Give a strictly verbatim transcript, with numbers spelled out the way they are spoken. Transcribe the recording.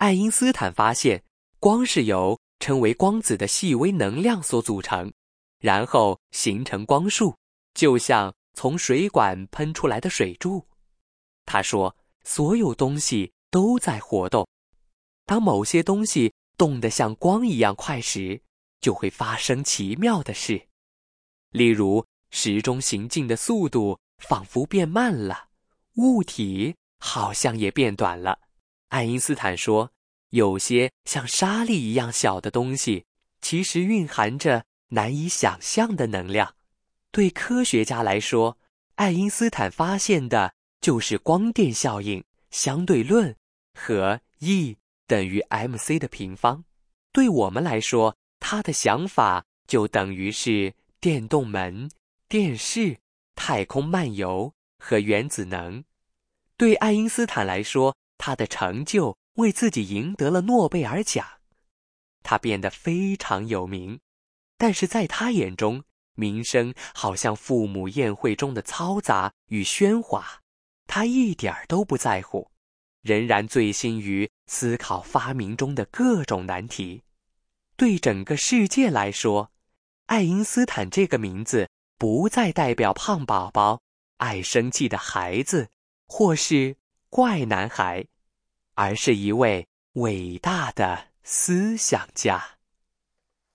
爱因斯坦发现，光是由称为光子的细微能量所组成，然后形成光束，就像从水管喷出来的水柱。他说，所有东西都在活动。当某些东西动得像光一样快时，就会发生奇妙的事。例如，时钟行进的速度仿佛变慢了，物体好像也变短了。爱因斯坦说，有些像沙粒一样小的东西，其实蕴含着难以想象的能量。对科学家来说，爱因斯坦发现的就是光电效应、相对论和 E 等于 mc 的平方。对我们来说，他的想法就等于是电动门、电视、太空漫游和原子能。对爱因斯坦来说，他的成就为自己赢得了诺贝尔奖。他变得非常有名，但是在他眼中，名声好像父母宴会中的嘈杂与喧哗，他一点儿都不在乎，仍然醉心于思考发明中的各种难题。对整个世界来说，爱因斯坦这个名字不再代表胖宝宝、爱生气的孩子，或是怪男孩，而是一位伟大的思想家。